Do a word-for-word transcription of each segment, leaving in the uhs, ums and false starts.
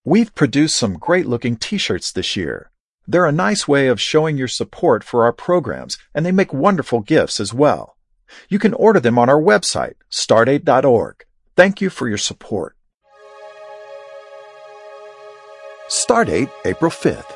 We've produced some great-looking t-shirts this year. They're a nice way of showing your support for our programs, and they make wonderful gifts as well. You can order them on our website, stardate dot org. Thank you for your support. Stardate, April fifth.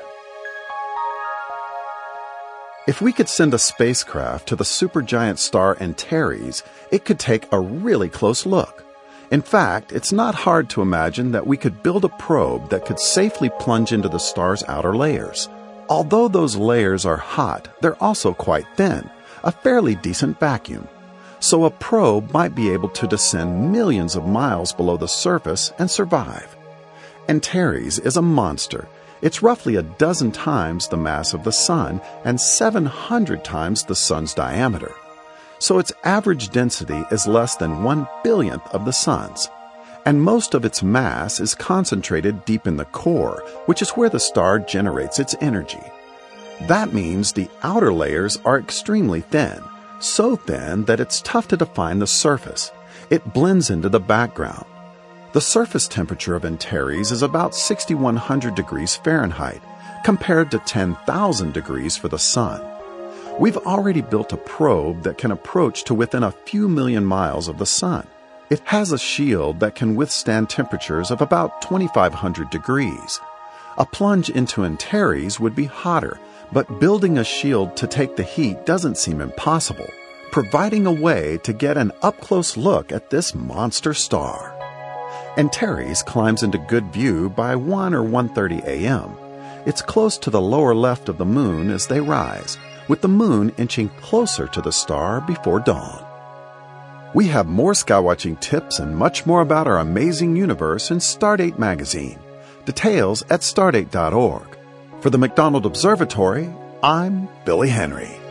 If we could send a spacecraft to the supergiant star Antares, it could take a really close look. In fact, it's not hard to imagine that we could build a probe that could safely plunge into the star's outer layers. Although those layers are hot, they're also quite thin, a fairly decent vacuum. So a probe might be able to descend millions of miles below the surface and survive. Antares is a monster. It's roughly a dozen times the mass of the Sun and seven hundred times the Sun's diameter. So its average density is less than one billionth of the Sun's. And most of its mass is concentrated deep in the core, which is where the star generates its energy. That means the outer layers are extremely thin, so thin that it's tough to define the surface. It blends into the background. The surface temperature of Antares is about six thousand one hundred degrees Fahrenheit, compared to ten thousand degrees for the Sun. We've already built a probe that can approach to within a few million miles of the Sun. It has a shield that can withstand temperatures of about twenty-five hundred degrees. A plunge into Antares would be hotter, but building a shield to take the heat doesn't seem impossible, providing a way to get an up-close look at this monster star. Antares climbs into good view by one or one thirty a m It's close to the lower left of the moon as they rise, with the moon inching closer to the star before dawn. We have more skywatching tips and much more about our amazing universe in Stardate magazine. Details at stardate dot org. For the McDonald Observatory, I'm Billy Henry.